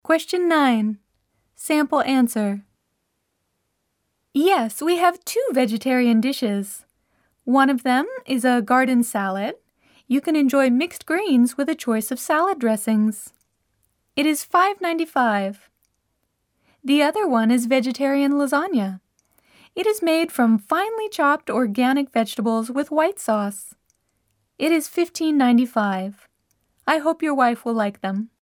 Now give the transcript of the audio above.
Question 9. Sample answer. Yes, we have 2 vegetarian dishes. One of them is a garden salad. You can enjoy mixed greens with a choice of salad dressings. It is $5.95. The other one is vegetarian lasagna. It is made from finely chopped organic vegetables with white sauce. It is $15.95. I hope your wife will like them.